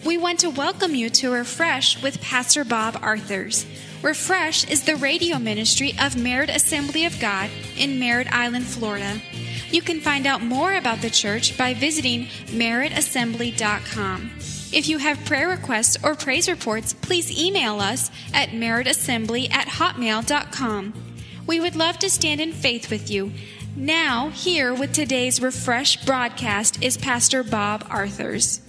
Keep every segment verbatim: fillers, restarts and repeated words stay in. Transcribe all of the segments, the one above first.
We want to welcome you to Refresh with Pastor Bob Arthurs. Refresh is the radio ministry of Merritt Assembly of God in Merritt Island, Florida. You can find out more about the church by visiting merritt assembly dot com. If you have prayer requests or praise reports, please email us at merritt assembly at hotmail dot com. We would love to stand in faith with you. Now, here with today's Refresh broadcast is Pastor Bob Arthurs.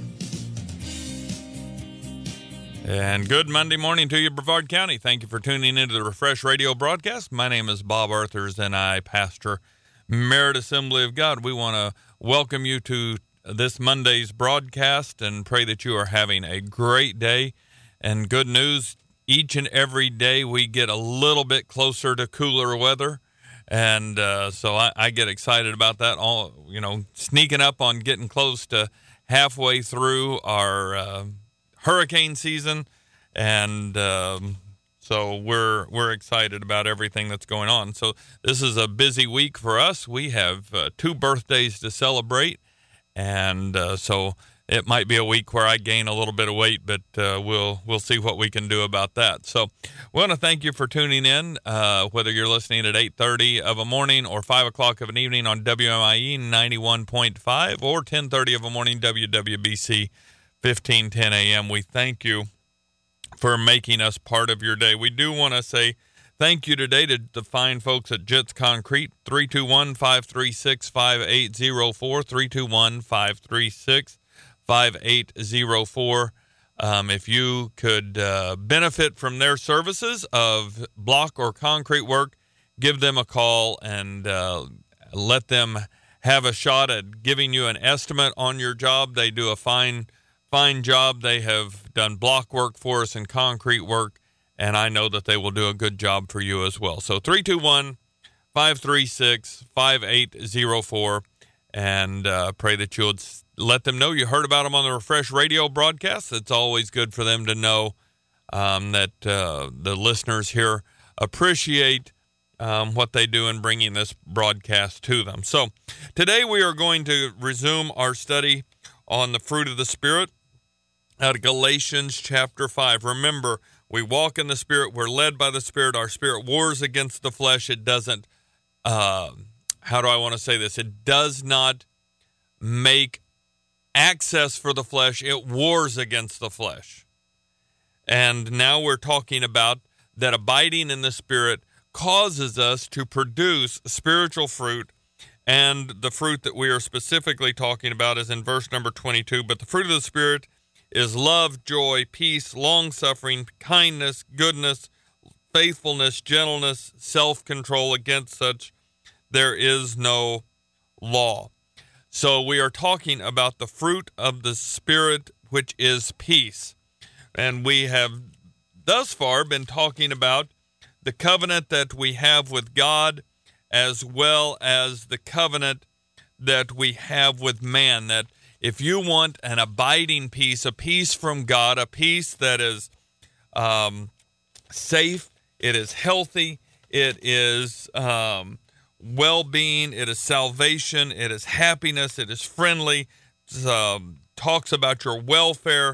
And good Monday morning to you, Brevard County. Thank you for tuning into the Refresh radio broadcast. My name is Bob Arthurs, and I pastor Merritt Assembly of God. We want to welcome you to this Monday's broadcast and pray that you are having a great day. And good news, each and every day we get a little bit closer to cooler weather. And uh, so I, I get excited about that, all, you know, sneaking up on getting close to halfway through our uh, hurricane season. And um, so we're we're excited about everything that's going on. So this is a busy week for us. We have uh, two birthdays to celebrate. And uh, so it might be a week where I gain a little bit of weight, but uh, we'll we'll see what we can do about that. So we want to thank you for tuning in, uh, whether you're listening at eight thirty of a morning or five o'clock of an evening on W M I E ninety-one point five or ten thirty of a morning W W B C fifteen ten A M. We thank you for making us part of your day. We do want to say thank you today to the fine folks at Jits Concrete, three two one, five three six, five eight zero four, three two one, five three six, five eight zero four. Um, if you could uh, benefit from their services of block or concrete work, give them a call and uh, let them have a shot at giving you an estimate on your job. They do a fine, fine job. They have done block work for us and concrete work, and I know that they will do a good job for you as well. So three two one, five three six, five eight zero four, and uh, pray that you'll let them know you heard about them on the Refresh radio broadcast. It's always good for them to know um, that uh, the listeners here appreciate um, what they do in bringing this broadcast to them. So today we are going to resume our study on the fruit of the Spirit out of Galatians chapter five. Remember, we walk in the Spirit. We're led by the Spirit. Our spirit wars against the flesh. It doesn't, uh, how do I want to say this? It does not make access for the flesh. It wars against the flesh. And now we're talking about that abiding in the Spirit causes us to produce spiritual fruit. And the fruit that we are specifically talking about is in verse number twenty-two. But the fruit of the Spirit is love, joy, peace, long-suffering, kindness, goodness, faithfulness, gentleness, self-control. Against such there is no law. So we are talking about the fruit of the Spirit, which is peace. And we have thus far been talking about the covenant that we have with God, as well as the covenant that we have with man, that if you want an abiding peace, a peace from God, a peace that is um, safe, it is healthy, it is um, well-being, it is salvation, it is happiness, it is friendly, it um, talks about your welfare,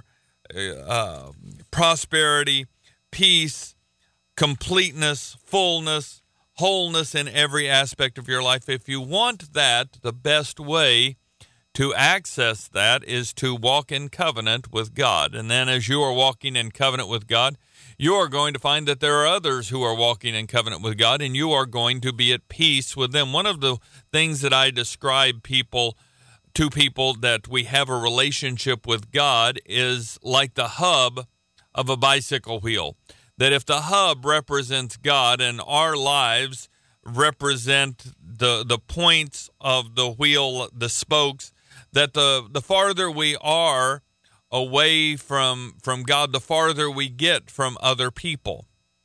uh, prosperity, peace, completeness, fullness, wholeness in every aspect of your life. If you want that, the best way to access that is to walk in covenant with God. And then as you are walking in covenant with God, you are going to find that there are others who are walking in covenant with God, and you are going to be at peace with them. One of the things that I describe people to people that we have a relationship with God is like the hub of a bicycle wheel. That if the hub represents God and our lives represent the the points of the wheel, the spokes, that the, the farther we are away from, from God, the farther we get from other people.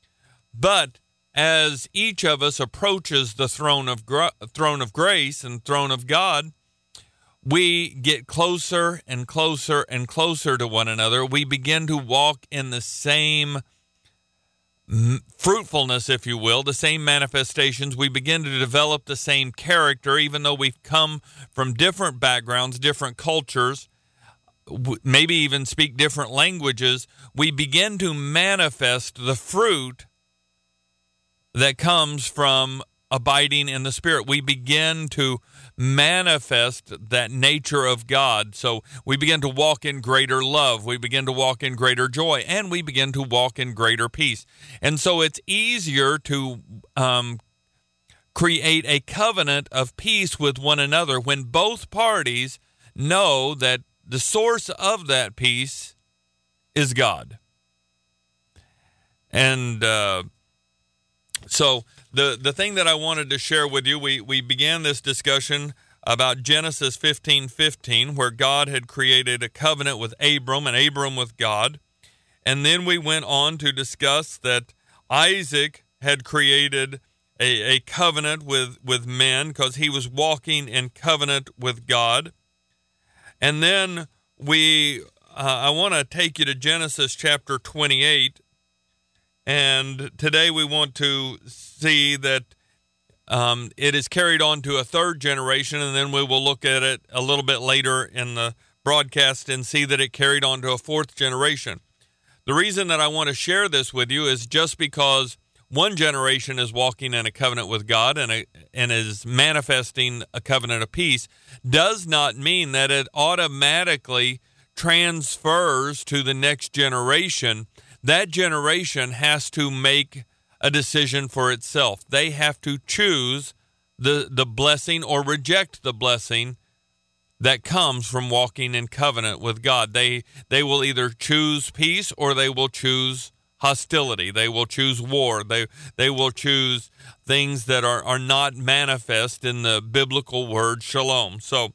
But as each of us approaches the throne of gra- throne of grace and throne of God, we get closer and closer and closer to one another. We begin to walk in the same fruitfulness, if you will, the same manifestations. We begin to develop the same character, even though we've come from different backgrounds, different cultures. w- maybe even speak different languages, we begin to manifest the fruit that comes from abiding in the Spirit. We begin to manifest that nature of God. So we begin to walk in greater love. We begin to walk in greater joy, and we begin to walk in greater peace. And so it's easier to um, create a covenant of peace with one another when both parties know that the source of that peace is God. And uh, so the, the thing that I wanted to share with you, we, we began this discussion about Genesis fifteen fifteen, where God had created a covenant with Abram and Abram with God. And then we went on to discuss that Isaac had created a, a covenant with, with men because he was walking in covenant with God. And then we, uh, I want to take you to Genesis chapter twenty-eight. And today we want to see that um, it is carried on to a third generation, and then we will look at it a little bit later in the broadcast and see that it carried on to a fourth generation. The reason that I want to share this with you is just because one generation is walking in a covenant with God and, a, and is manifesting a covenant of peace does not mean that it automatically transfers to the next generation. That generation has to make a decision for itself. They have to choose the, the blessing or reject the blessing that comes from walking in covenant with God. They they will either choose peace or they will choose hostility. They will choose war. They they will choose things that are, are not manifest in the biblical word shalom. So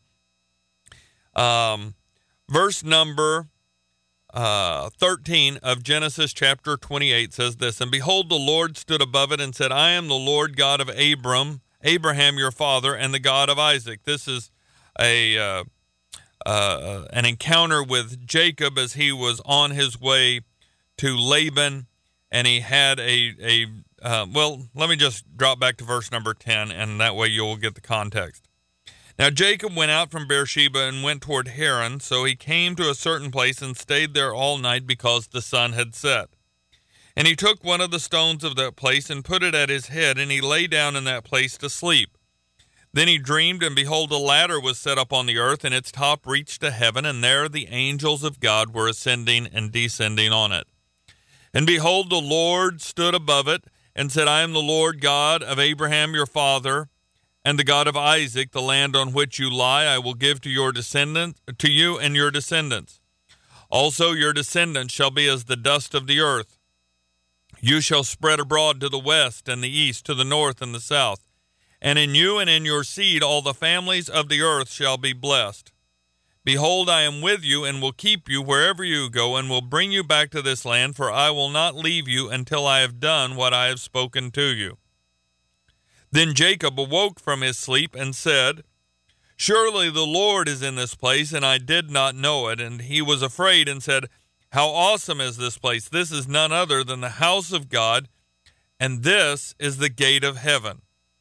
um, verse number Uh, thirteen of Genesis chapter twenty-eight says this, "And behold, the Lord stood above it and said, I am the Lord God of Abram, Abraham your father, and the God of Isaac." This is a uh, uh, an encounter with Jacob as he was on his way to Laban, and he had a, a uh, well, let me just drop back to verse number ten, and that way you'll get the context. "Now Jacob went out from Beersheba and went toward Haran, so he came to a certain place and stayed there all night because the sun had set. And he took one of the stones of that place and put it at his head, and he lay down in that place to sleep. Then he dreamed, and behold, a ladder was set up on the earth, and its top reached to heaven, and there the angels of God were ascending and descending on it. And behold, the Lord stood above it and said, I am the Lord God of Abraham your father, and the God of Isaac. The land on which you lie I will give to your descendants, to you and your descendants. Also your descendants shall be as the dust of the earth. You shall spread abroad to the west and the east, to the north and the south. And in you and in your seed all the families of the earth shall be blessed. Behold, I am with you and will keep you wherever you go, and will bring you back to this land, for I will not leave you until I have done what I have spoken to you. Then Jacob awoke from his sleep and said, Surely the Lord is in this place, and I did not know it. And he was afraid and said, How awesome is this place! This is none other than the house of God, and this is the gate of heaven.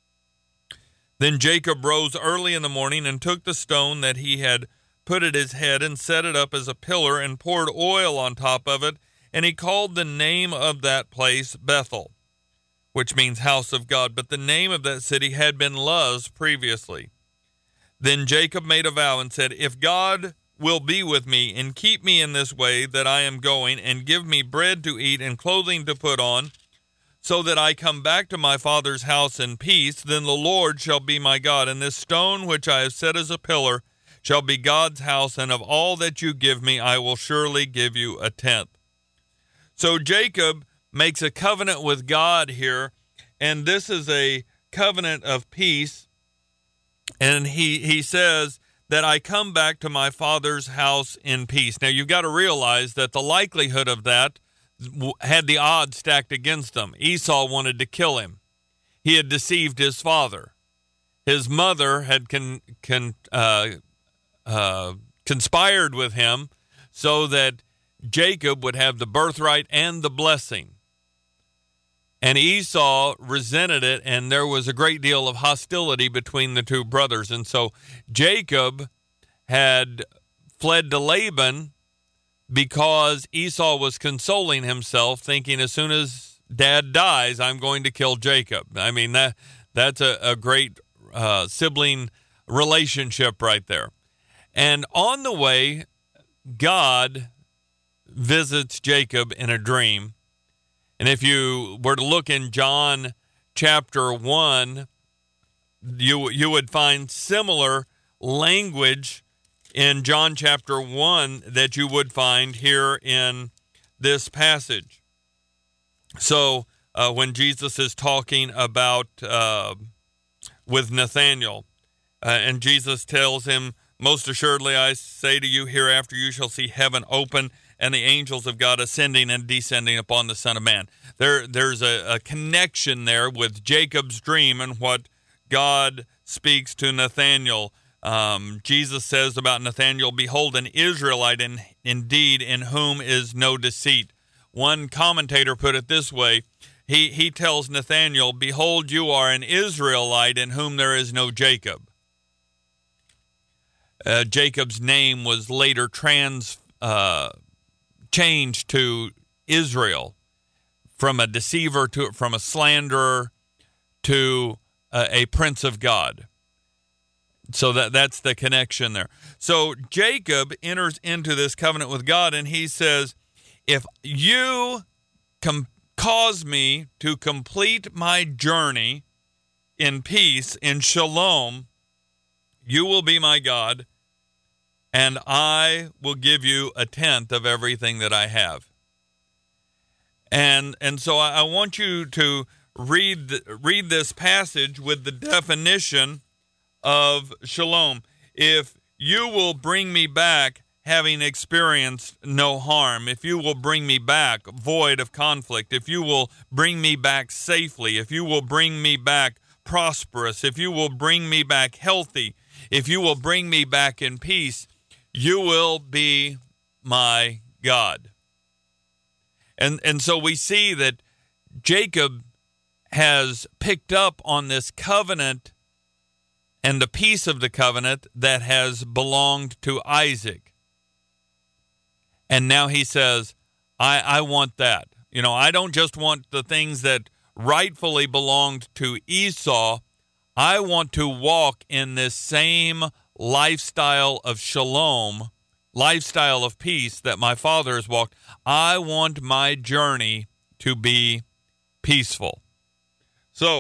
Then Jacob rose early in the morning and took the stone that he had put at his head and set it up as a pillar and poured oil on top of it, and he called the name of that place Bethel, which means house of God, but the name of that city had been Luz previously. Then Jacob made a vow and said, If God will be with me and keep me in this way that I am going, and give me bread to eat and clothing to put on, so that I come back to my father's house in peace, then the Lord shall be my God, and this stone which I have set as a pillar shall be God's house, and of all that you give me I will surely give you a tenth. So Jacob makes a covenant with God here, and this is a covenant of peace, and he he says that I come back to my father's house in peace. Now you've got to realize that the likelihood of that had the odds stacked against him. Esau wanted to kill him. He had deceived his father. His mother had con, con, uh, uh, conspired with him so that Jacob would have the birthright and the blessing. And Esau resented it, and there was a great deal of hostility between the two brothers. And so Jacob had fled to Laban because Esau was consoling himself, thinking as soon as dad dies, I'm going to kill Jacob. I mean, that that's a, a great uh, sibling relationship right there. And on the way, God visits Jacob in a dream. And if you were to look in John chapter one, you you would find similar language in John chapter one that you would find here in this passage. So uh, when Jesus is talking about uh, with Nathanael, uh, and Jesus tells him, most assuredly I say to you, hereafter you shall see heaven open and the angels of God ascending and descending upon the Son of Man. There, there's a, a connection there with Jacob's dream and what God speaks to Nathanael. Um, Jesus says about Nathanael, behold, an Israelite in, indeed, in whom is no deceit. One commentator put it this way. He, he tells Nathanael, behold, you are an Israelite in whom there is no Jacob. Uh, Jacob's name was later trans uh, changed to Israel, from a deceiver to from a slanderer to uh, a prince of God. So that that's the connection there. So Jacob enters into this covenant with God, and he says, if you com- cause me to complete my journey in peace, in shalom, you will be my God, and I will give you a tenth of everything that I have. And and so I, I want you to read read this passage with the definition of shalom. If you will bring me back having experienced no harm, if you will bring me back void of conflict, if you will bring me back safely, if you will bring me back prosperous, if you will bring me back healthy, if you will bring me back in peace, you will be my God. And and so we see that Jacob has picked up on this covenant and the piece of the covenant that has belonged to Isaac. And now he says, I, I want that. You know, I don't just want the things that rightfully belonged to Esau. I want to walk in this same lifestyle of shalom, lifestyle of peace that my father has walked. I want my journey to be peaceful. So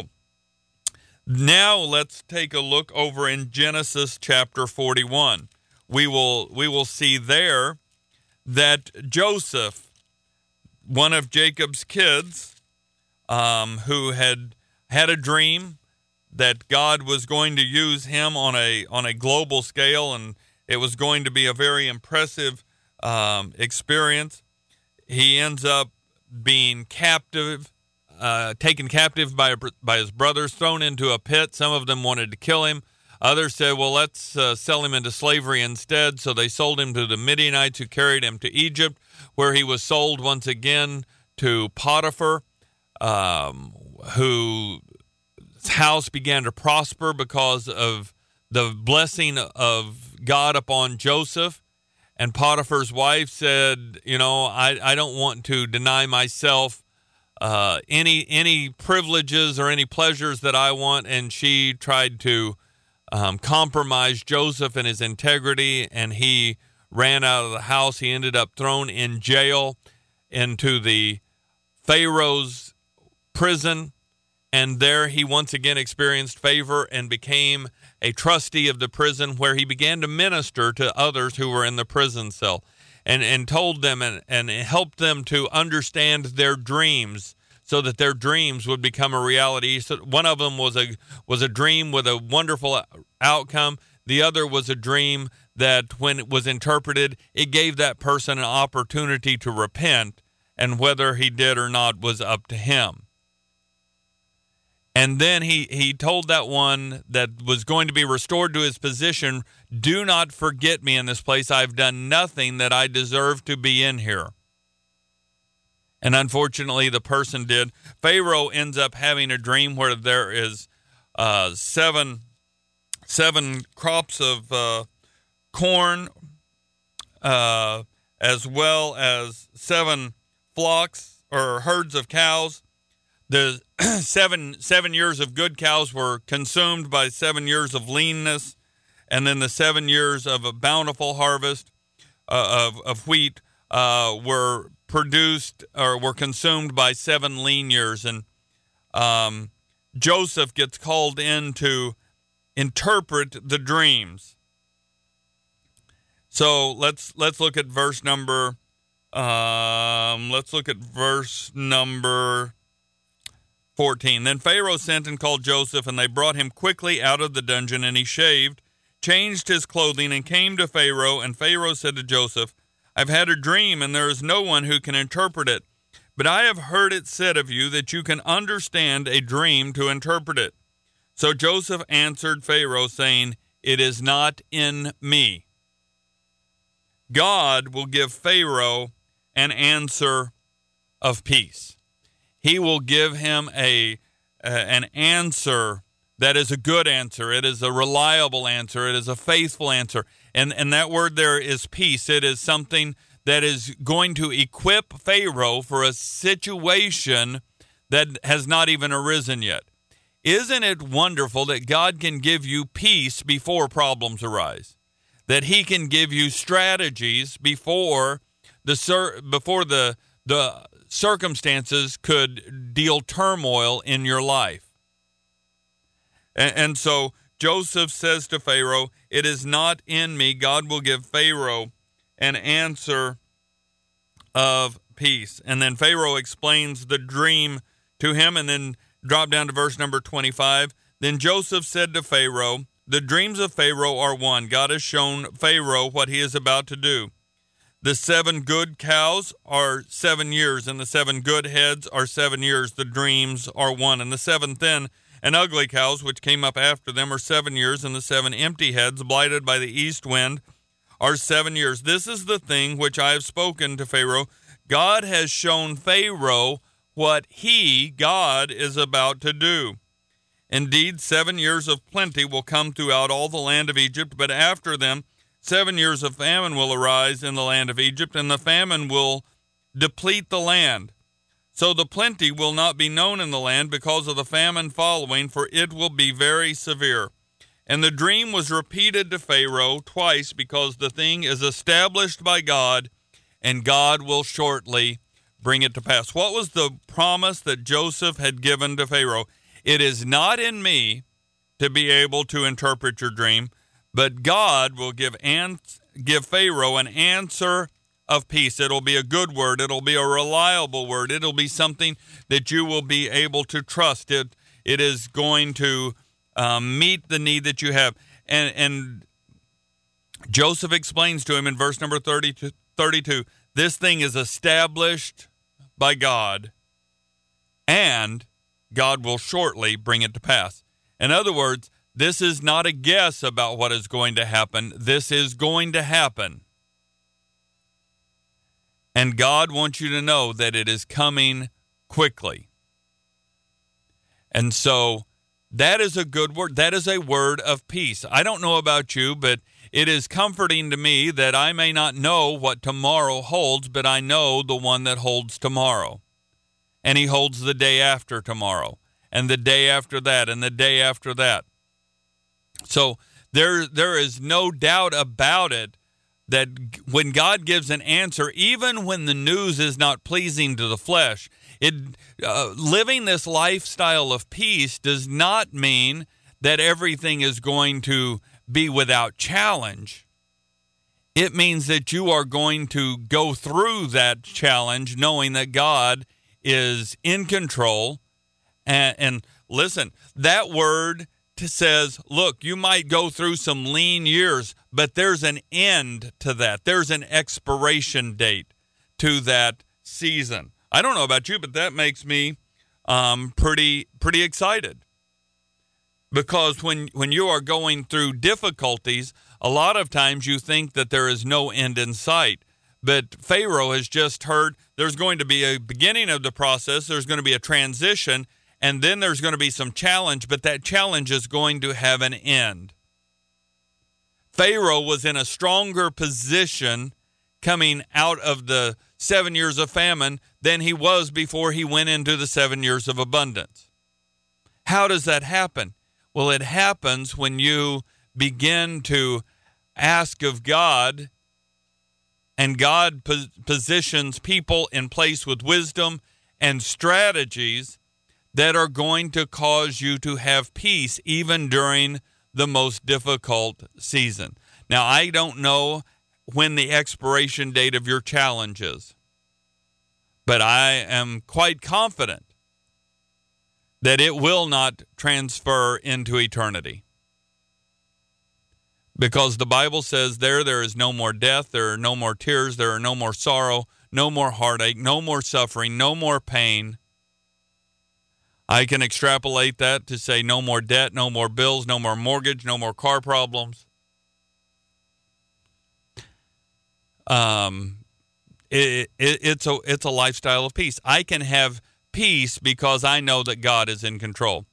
now let's take a look over in Genesis chapter forty-one. We will we will see there that Joseph, one of Jacob's kids, um, who had had a dream that God was going to use him on a on a global scale, and it was going to be a very impressive um, experience. He ends up being captive, uh, taken captive by by his brothers, thrown into a pit. Some of them wanted to kill him. Others said, well, let's uh, sell him into slavery instead. So they sold him to the Midianites, who carried him to Egypt, where he was sold once again to Potiphar, um, who house began to prosper because of the blessing of God upon Joseph. And Potiphar's wife said, you know, I, I don't want to deny myself uh, any any privileges or any pleasures that I want. And she tried to um, compromise Joseph and his integrity, and he ran out of the house. He ended up thrown in jail into the Pharaoh's prison. And there he once again experienced favor and became a trustee of the prison, where he began to minister to others who were in the prison cell, and, and told them and, and helped them to understand their dreams so that their dreams would become a reality. So one of them was a was a dream with a wonderful outcome. The other was a dream that, when it was interpreted, it gave that person an opportunity to repent, and whether he did or not was up to him. And then he, he told that one that was going to be restored to his position, do not forget me in this place. I've done nothing that I deserve to be in here. And unfortunately, the person did. Pharaoh ends up having a dream where there is uh, seven, seven crops of uh, corn uh, as well as seven flocks or herds of cows. The seven seven years of good cows were consumed by seven years of leanness, and then the seven years of a bountiful harvest uh, of of wheat uh, were produced or were consumed by seven lean years. And um, Joseph gets called in to interpret the dreams. So let's let's look at verse number. Um, let's look at verse number fourteen. Then Pharaoh sent and called Joseph, and they brought him quickly out of the dungeon, and he shaved, changed his clothing, and came to Pharaoh. And Pharaoh said to Joseph, I've had a dream, and there is no one who can interpret it. But I have heard it said of you that you can understand a dream to interpret it. So Joseph answered Pharaoh, saying, It is not in me. God will give Pharaoh an answer of peace. He will give him a uh, an answer that is a good answer. It is a reliable answer. It is a faithful answer. And, and that word there is peace. It is something that is going to equip Pharaoh for a situation that has not even arisen yet. Isn't it wonderful that God can give you peace before problems arise? That he can give you strategies before the cir- before the the circumstances could deal turmoil in your life. And, and so Joseph says to Pharaoh, it is not in me. God will give Pharaoh an answer of peace. And then Pharaoh explains the dream to him, and then drop down to verse number twenty-five. Then Joseph said to Pharaoh, the dreams of Pharaoh are one. God has shown Pharaoh what he is about to do. The seven good cows are seven years, and the seven good heads are seven years. The dreams are one. And the seven thin and ugly cows, which came up after them, are seven years, and the seven empty heads, blighted by the east wind, are seven years. This is the thing which I have spoken to Pharaoh. God has shown Pharaoh what he, God, is about to do. Indeed, seven years of plenty will come throughout all the land of Egypt, but after them seven years of famine will arise in the land of Egypt, and the famine will deplete the land. So the plenty will not be known in the land because of the famine following, for it will be very severe. And the dream was repeated to Pharaoh twice, because the thing is established by God, and God will shortly bring it to pass. What was the promise that Joseph had given to Pharaoh? It is not in me to be able to interpret your dream, but God will give an- give Pharaoh an answer of peace. It'll be a good word. It'll be a reliable word. It'll be something that you will be able to trust. It it is going to um, meet the need that you have. And and Joseph explains to him in verse number thirty-two, thirty-two, this thing is established by God, and God will shortly bring it to pass. In other words, this is not a guess about what is going to happen. This is going to happen. And God wants you to know that it is coming quickly. And so that is a good word. That is a word of peace. I don't know about you, but it is comforting to me that I may not know what tomorrow holds, but I know the one that holds tomorrow. And he holds the day after tomorrow, and the day after that, and the day after that. So there, there is no doubt about it that when God gives an answer, even when the news is not pleasing to the flesh, it uh, living this lifestyle of peace does not mean that everything is going to be without challenge. It means that you are going to go through that challenge knowing that God is in control. And, and listen, that word says, look, you might go through some lean years, but there's an end to that. There's an expiration date to that season. I don't know about you, but that makes me um, pretty pretty excited. Because when, when you are going through difficulties, a lot of times you think that there is no end in sight. But Pharaoh has just heard there's going to be a beginning of the process, there's going to be a transition, and then there's going to be some challenge, but that challenge is going to have an end. Pharaoh was in a stronger position coming out of the seven years of famine than he was before he went into the seven years of abundance. How does that happen? Well, it happens when you begin to ask of God, and God pos- positions people in place with wisdom and strategies that are going to cause you to have peace even during the most difficult season. Now, I don't know when the expiration date of your challenge is, but I am quite confident that it will not transfer into eternity. Because the Bible says there, there is no more death, there are no more tears, there are no more sorrow, no more heartache, no more suffering, no more pain. I can extrapolate that to say no more debt, no more bills, no more mortgage, no more car problems. Um, it, it, it's a it's a lifestyle of peace. I can have peace because I know that God is in control.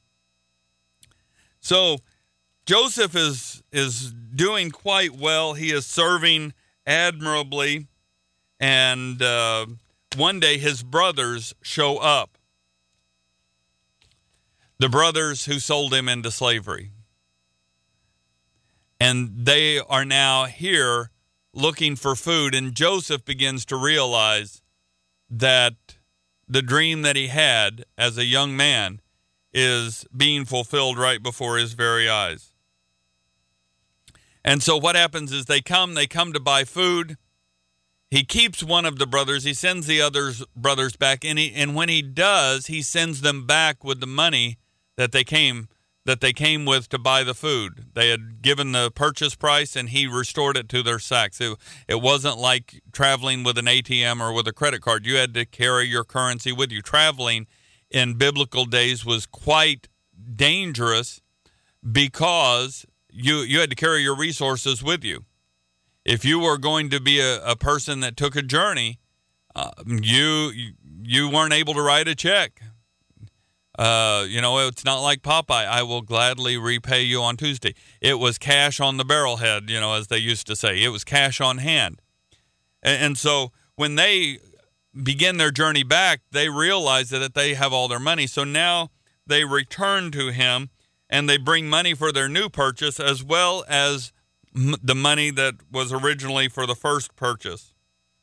So Joseph is is doing quite well. He is serving admirably, and uh, one day his brothers show up. The brothers who sold him into slavery. And they are now here looking for food, and Joseph begins to realize that the dream that he had as a young man is being fulfilled right before his very eyes. And so what happens is they come, they come to buy food. He keeps one of the brothers. He sends the other brothers back, and, he, and when he does, he sends them back with the money that they came that they came with to buy the food. They had given the purchase price, and he restored it to their sacks. It, it wasn't like traveling with an A T M or with a credit card. You had to carry your currency with you. Traveling in biblical days was quite dangerous because you you had to carry your resources with you. If you were going to be a, a person that took a journey, uh, you you weren't able to write a check. Uh, you know, it's not like Popeye, I will gladly repay you on Tuesday. It was cash on the barrelhead, you know, as they used to say. It was cash on hand. And, and so when they begin their journey back, they realize that they have all their money. So now they return to him, and they bring money for their new purchase as well as m- the money that was originally for the first purchase.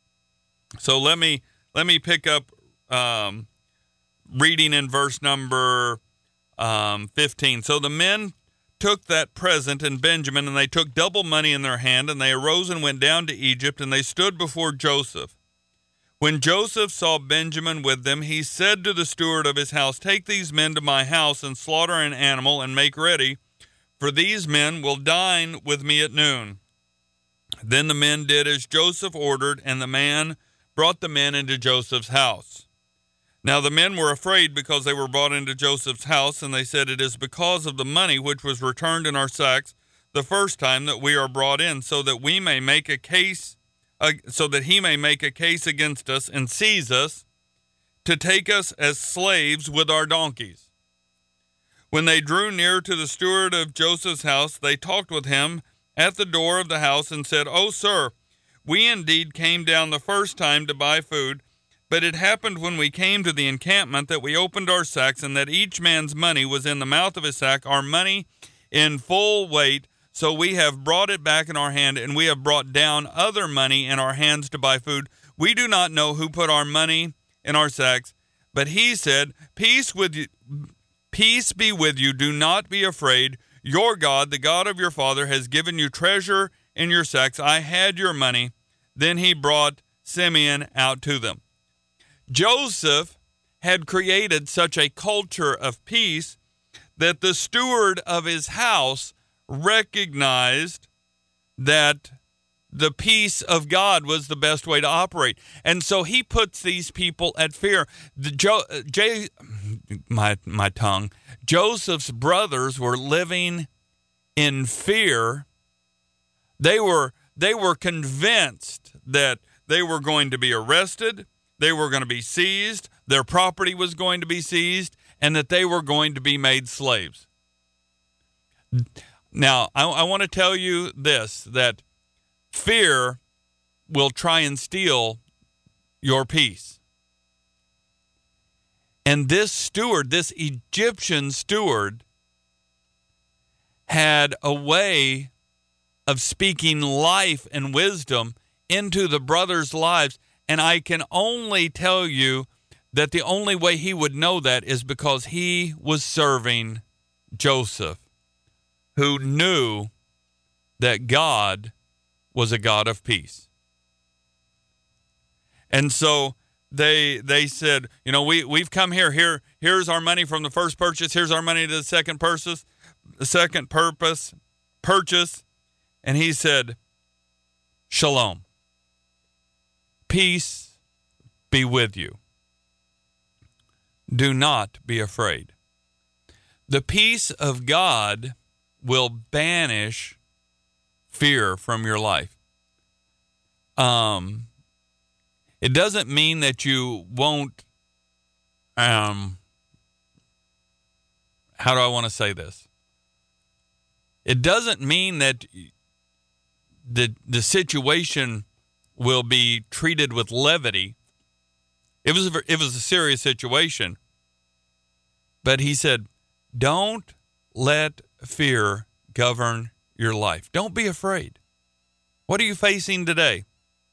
So let me let me pick up um, reading in verse number um, fifteen. So the men took that present and Benjamin, and they took double money in their hand, and they arose and went down to Egypt, and they stood before Joseph. When Joseph saw Benjamin with them, he said to the steward of his house, "Take these men to my house and slaughter an animal and make ready, for these men will dine with me at noon." Then the men did as Joseph ordered, and the man brought the men into Joseph's house. Now the men were afraid because they were brought into Joseph's house, and they said, "It is because of the money which was returned in our sacks the first time that we are brought in, so that we may make a case, uh, so that he may make a case against us and seize us, to take us as slaves with our donkeys." When they drew near to the steward of Joseph's house, they talked with him at the door of the house and said, "Oh, sir, we indeed came down the first time to buy food, but it happened when we came to the encampment that we opened our sacks, and that each man's money was in the mouth of his sack, our money in full weight. So we have brought it back in our hand, and we have brought down other money in our hands to buy food. We do not know who put our money in our sacks." But he said, Peace with you, peace be with you. Do not be afraid. Your God, the God of your father, has given you treasure in your sacks. I had your money. Then he brought Simeon out to them. Joseph had created such a culture of peace that the steward of his house recognized that the peace of God was the best way to operate. And so he puts these people at fear. The jo, J, my, my tongue. Joseph's brothers were living in fear. They were, they were convinced that they were going to be arrested, they were going to be seized, their property was going to be seized, and that they were going to be made slaves. Now, I, I want to tell you this, that fear will try and steal your peace. And this steward, this Egyptian steward, had a way of speaking life and wisdom into the brothers' lives. And I can only tell you that the only way he would know that is because he was serving Joseph, who knew that God was a God of peace. And so they they said, you know, we, we've come here. Here here's our money from the first purchase. Here's our money to the second purchase, the second purpose purchase. And he said, Shalom. Peace be with you. Do not be afraid. The peace of God will banish fear from your life. Um, it doesn't mean that you won't, um, how do I want to say this? It doesn't mean that the the situation will be treated with levity. It was a, it was a serious situation. But he said, don't let fear govern your life. Don't be afraid. What are you facing today?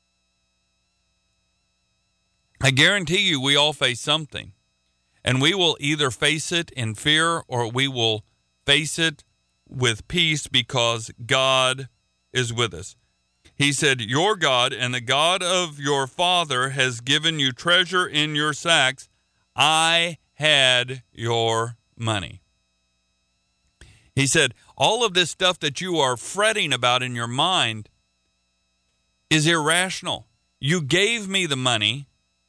I guarantee you we all face something. And we will either face it in fear or we will face it with peace because God is with us. He said, your God and the God of your father has given you treasure in your sacks. I had your money. He said, all of this stuff that you are fretting about in your mind is irrational. You gave me the money,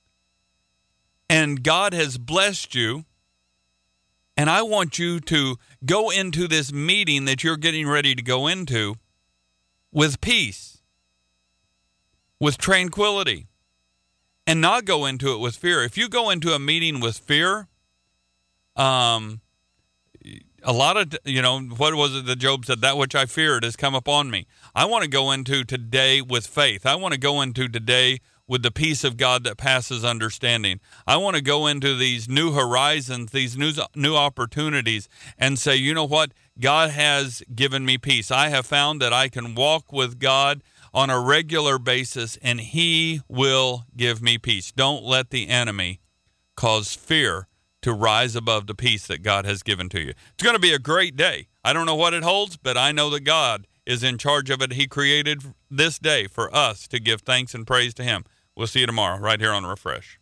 and God has blessed you, and I want you to go into this meeting that you're getting ready to go into with peace, with tranquility, and not go into it with fear. If you go into a meeting with fear, um, a lot of, you know, what was it that Job said? That which I feared has come upon me. I want to go into today with faith. I want to go into today with the peace of God that passes understanding. I want to go into these new horizons, these new, new opportunities, and say, you know what? God has given me peace. I have found that I can walk with God on a regular basis, and he will give me peace. Don't let the enemy cause fear to rise above the peace that God has given to you. It's going to be a great day. I don't know what it holds, but I know that God is in charge of it. He created this day for us to give thanks and praise to him. We'll see you tomorrow right here on Refresh.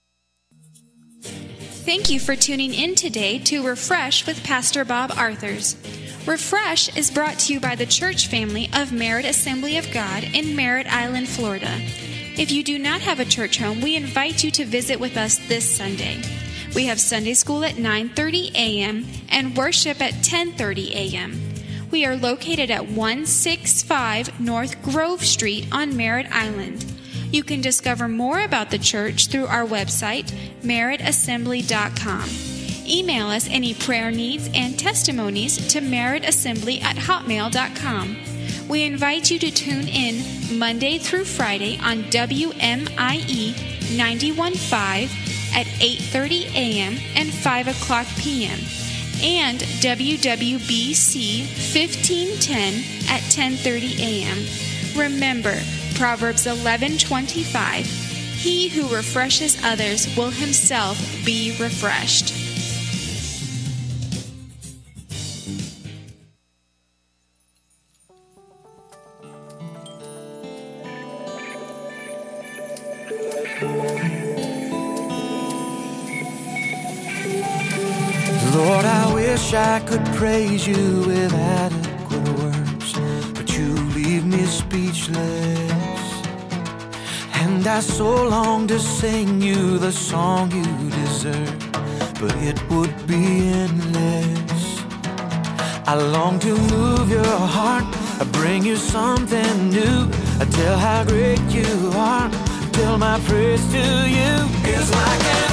Thank you for tuning in today to Refresh with Pastor Bob Arthurs. Refresh is brought to you by the church family of Merritt Assembly of God in Merritt Island, Florida. If you do not have a church home, we invite you to visit with us this Sunday. We have Sunday school at nine thirty a.m. and worship at ten thirty a.m. We are located at one sixty-five North Grove Street on Merritt Island. You can discover more about the church through our website, merritt assembly dot com. Email us any prayer needs and testimonies to merrittassembly at hotmail dot com. We invite you to tune in Monday through Friday on W M I E ninety-one point five at eight thirty a.m. and five o'clock p.m. and W W B C fifteen ten at ten thirty a.m. Remember, Proverbs eleven twenty-five, he who refreshes others will himself be refreshed. Lord, I wish I could praise you with adequate words, but you leave me speechless. And I so long to sing you the song you deserve, but it would be endless. I long to move your heart, I bring you something new, I tell how great you are, tell my praise to you. It's like an